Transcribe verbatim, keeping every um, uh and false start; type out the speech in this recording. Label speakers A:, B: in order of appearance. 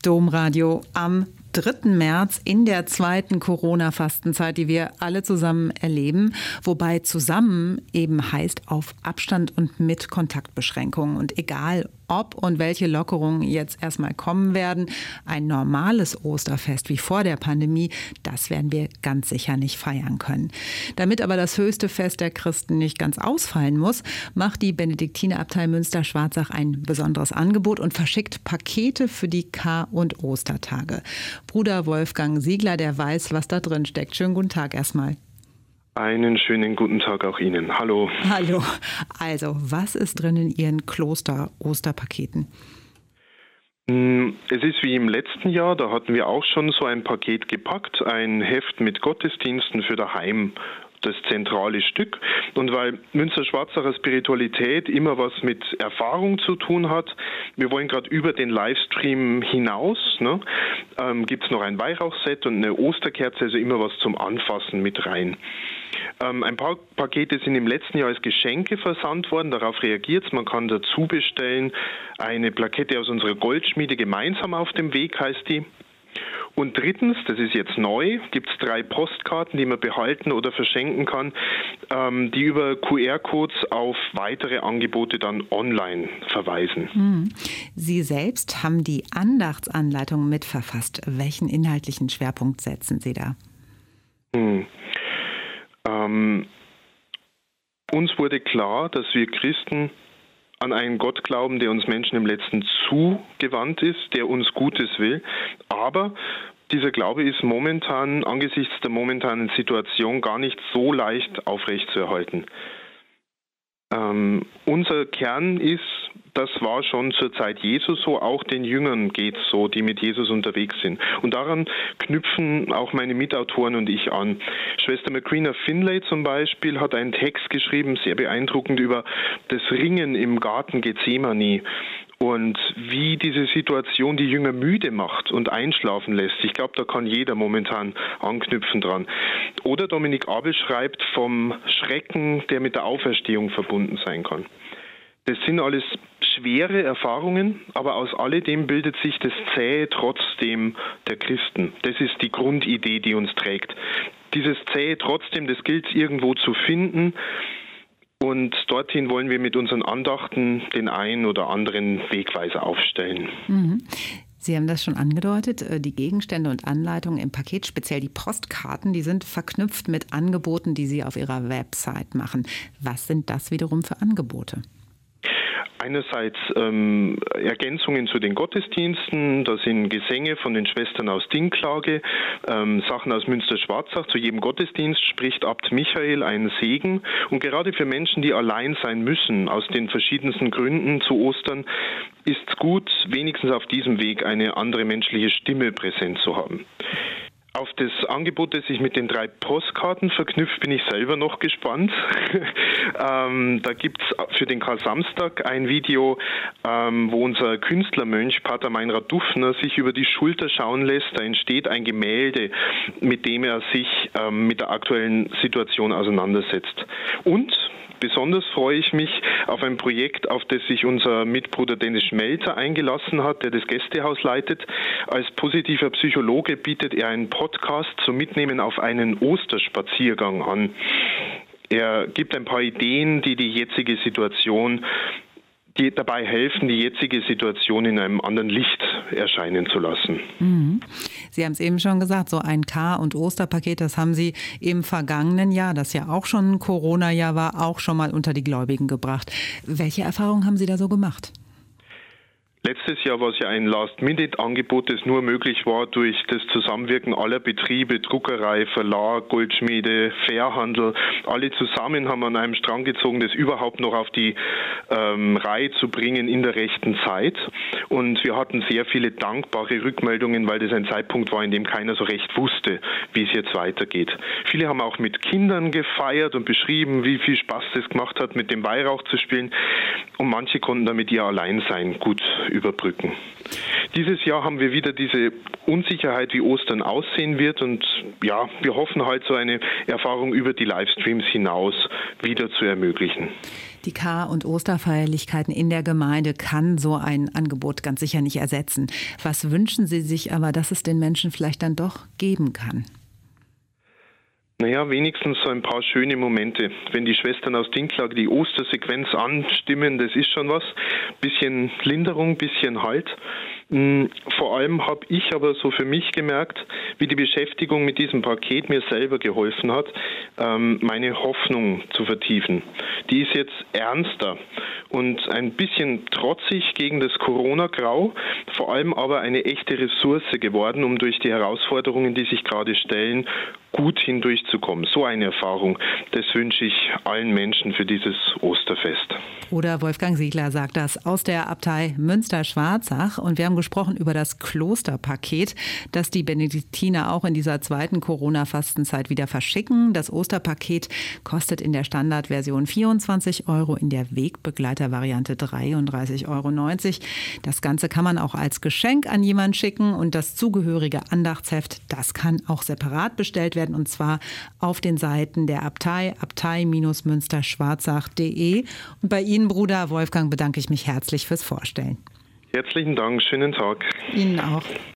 A: Domradio am dritten März in der zweiten Corona-Fastenzeit, die wir alle zusammen erleben. Wobei zusammen eben heißt auf Abstand und mit Kontaktbeschränkungen. Und egal ob und welche Lockerungen jetzt erstmal kommen werden, ein normales Osterfest wie vor der Pandemie, das werden wir ganz sicher nicht feiern können. Damit aber das höchste Fest der Christen nicht ganz ausfallen muss, macht die Benediktinerabtei Münster-Schwarzach ein besonderes Angebot und verschickt Pakete für die Kar- und Ostertage. Bruder Wolfgang Siegler, der weiß, was da drin steckt. Schönen guten Tag erstmal.
B: Einen schönen guten Tag auch Ihnen. Hallo.
A: Hallo. Also, was ist drin in Ihren Kloster-Osterpaketen?
B: Es ist wie im letzten Jahr, da hatten wir auch schon so ein Paket gepackt, ein Heft mit Gottesdiensten für daheim. Das zentrale Stück. Und weil Münster-Schwarzacher Spiritualität immer was mit Erfahrung zu tun hat, wir wollen gerade über den Livestream hinaus, ne, ähm, gibt es noch ein Weihrauchset und eine Osterkerze, also immer was zum Anfassen mit rein. Ähm, ein paar Pakete sind im letzten Jahr als Geschenke versandt worden, darauf reagiert es. Man kann dazu bestellen, eine Plakette aus unserer Goldschmiede gemeinsam auf dem Weg heißt die. Und drittens, das ist jetzt neu, gibt es drei Postkarten, die man behalten oder verschenken kann, ähm, die über Q R-Codes auf weitere Angebote dann online verweisen.
A: Hm. Sie selbst haben die Andachtsanleitung mitverfasst. Welchen inhaltlichen Schwerpunkt setzen Sie da?
B: Hm. Ähm, uns wurde klar, dass wir Christen an einen Gott glauben, der uns Menschen im Letzten zugewandt ist, der uns Gutes will. Aber dieser Glaube ist momentan, angesichts der momentanen Situation, gar nicht so leicht aufrechtzuerhalten. Ähm, unser Kern ist, das war schon zur Zeit Jesu so, auch den Jüngern geht es so, die mit Jesus unterwegs sind. Und daran knüpfen auch meine Mitautoren und ich an. Schwester Macrina Finlay zum Beispiel hat einen Text geschrieben, sehr beeindruckend, über das Ringen im Garten Gethsemane und wie diese Situation die Jünger müde macht und einschlafen lässt. Ich glaube, da kann jeder momentan anknüpfen dran. Oder Dominik Abel schreibt vom Schrecken, der mit der Auferstehung verbunden sein kann. Das sind alles schwere Erfahrungen, aber aus alledem bildet sich das Zähe trotzdem der Christen. Das ist die Grundidee, die uns trägt. Dieses Zähe trotzdem, das gilt es irgendwo zu finden. Und dorthin wollen wir mit unseren Andachten den einen oder anderen Wegweiser aufstellen.
A: Mhm. Sie haben das schon angedeutet, die Gegenstände und Anleitungen im Paket, speziell die Postkarten, die sind verknüpft mit Angeboten, die Sie auf Ihrer Website machen. Was sind das wiederum für Angebote?
B: Einerseits ähm, Ergänzungen zu den Gottesdiensten, da sind Gesänge von den Schwestern aus Dinklage, ähm, Sachen aus Münster-Schwarzach. Zu jedem Gottesdienst spricht Abt Michael einen Segen. Und gerade für Menschen, die allein sein müssen, aus den verschiedensten Gründen zu Ostern, ist es gut, wenigstens auf diesem Weg eine andere menschliche Stimme präsent zu haben. Auf das Angebot, das sich mit den drei Postkarten verknüpft, bin ich selber noch gespannt. ähm, da gibt es für den Karsamstag ein Video, ähm, wo unser Künstlermönch Pater Meinrad Dufner sich über die Schulter schauen lässt. Da entsteht ein Gemälde, mit dem er sich ähm, mit der aktuellen Situation auseinandersetzt. Und besonders freue ich mich auf ein Projekt, auf das sich unser Mitbruder Dennis Schmelzer eingelassen hat, der das Gästehaus leitet. Als positiver Psychologe bietet er einen Podcast zum Mitnehmen auf einen Osterspaziergang an. Er gibt ein paar Ideen, die die jetzige Situation, die dabei helfen, die jetzige Situation in einem anderen Licht erscheinen zu lassen.
A: Mhm. Sie haben es eben schon gesagt, so ein Kar- und Osterpaket, das haben Sie im vergangenen Jahr, das ja auch schon ein Corona-Jahr war, auch schon mal unter die Gläubigen gebracht. Welche Erfahrungen haben Sie da so gemacht?
B: Letztes Jahr war es ja ein Last-Minute-Angebot, das nur möglich war durch das Zusammenwirken aller Betriebe, Druckerei, Verlag, Goldschmiede, Fairhandel. Alle zusammen haben an einem Strang gezogen, das überhaupt noch auf die ähm, Reihe zu bringen in der rechten Zeit. Und wir hatten sehr viele dankbare Rückmeldungen, weil das ein Zeitpunkt war, in dem keiner so recht wusste, wie es jetzt weitergeht. Viele haben auch mit Kindern gefeiert und beschrieben, wie viel Spaß das gemacht hat, mit dem Weihrauch zu spielen. Und manche konnten damit ihr allein sein gut überbrücken. Dieses Jahr haben wir wieder diese Unsicherheit, wie Ostern aussehen wird, und ja, wir hoffen halt so eine Erfahrung über die Livestreams hinaus wieder zu ermöglichen.
A: Die Kar- und Osterfeierlichkeiten in der Gemeinde kann so ein Angebot ganz sicher nicht ersetzen. Was wünschen Sie sich aber, dass es den Menschen vielleicht dann doch geben kann?
B: Naja, wenigstens so ein paar schöne Momente. Wenn die Schwestern aus Dinklage die Ostersequenz anstimmen, das ist schon was. Bisschen Linderung, bisschen Halt. Vor allem habe ich aber so für mich gemerkt, wie die Beschäftigung mit diesem Paket mir selber geholfen hat, meine Hoffnung zu vertiefen. Die ist jetzt ernster und ein bisschen trotzig gegen das Corona-Grau, vor allem aber eine echte Ressource geworden, um durch die Herausforderungen, die sich gerade stellen, gut hindurchzukommen. So eine Erfahrung, das wünsche ich allen Menschen für dieses Osterfest.
A: Bruder Wolfgang Siegler sagt das aus der Abtei Münster-Schwarzach. Und wir haben gesprochen über das Klosterpaket, das die Benediktiner auch in dieser zweiten Corona-Fastenzeit wieder verschicken. Das Osterpaket kostet in der Standardversion vierundzwanzig Euro, in der Wegbegleiter-Variante dreiunddreißig Euro neunzig. Das Ganze kann man auch als Geschenk an jemanden schicken, und das zugehörige Andachtsheft, das kann auch separat bestellt werden, und zwar auf den Seiten der Abtei, abtei münster schwarzach punkt de. Und bei Ihnen, Bruder Wolfgang, bedanke ich mich herzlich fürs Vorstellen.
B: Herzlichen Dank, schönen Tag.
A: Ihnen auch.